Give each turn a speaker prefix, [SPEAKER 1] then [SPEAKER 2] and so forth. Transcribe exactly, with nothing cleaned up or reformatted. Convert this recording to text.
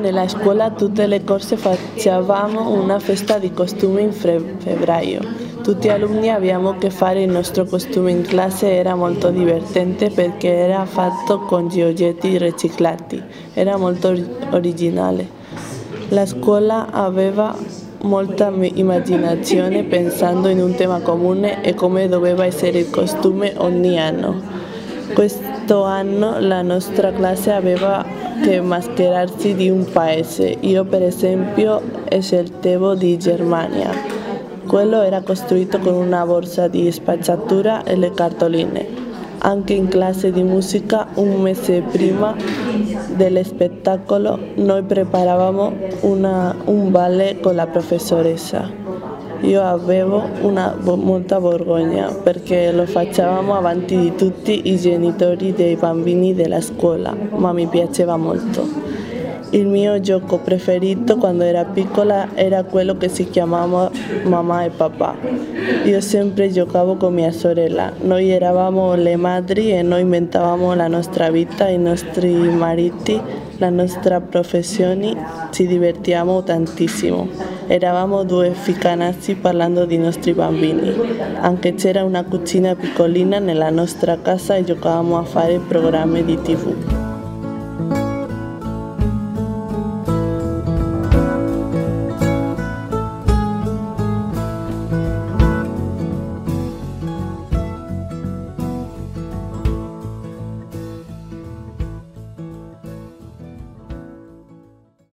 [SPEAKER 1] della scuola tutte le corse facevamo una festa di costume in febbraio. Tutti gli alunni avevamo che fare il nostro costume in classe, era molto divertente perché era fatto con gli oggetti riciclati, era molto originale. La scuola aveva molta immaginazione pensando in un tema comune e come doveva essere il costume ogni anno. Questo anno la nostra classe aveva che mascherarsi di un paese. Io per esempio sceltevo di Germania. Quello era costruito con una borsa di spazzatura e le cartoline. Anche in classe di musica, un mese prima dello spettacolo, noi preparavamo una, un ballet con la professoressa. Io avevo una, molta vergogna perché lo facevamo avanti di tutti i genitori dei bambini della scuola, ma mi piaceva molto. Il mio gioco preferito quando era piccola era quello che si chiamava mamma e papà. Io sempre giocavo con mia sorella, noi eravamo le madri e noi inventavamo la nostra vita, i nostri mariti, la nostra professione, ci divertivamo tantissimo. Eravamo due ficcanazzi parlando dei nostri bambini. Anche c'era una cucina piccolina nella nostra casa e giocavamo a fare programmi di tivù.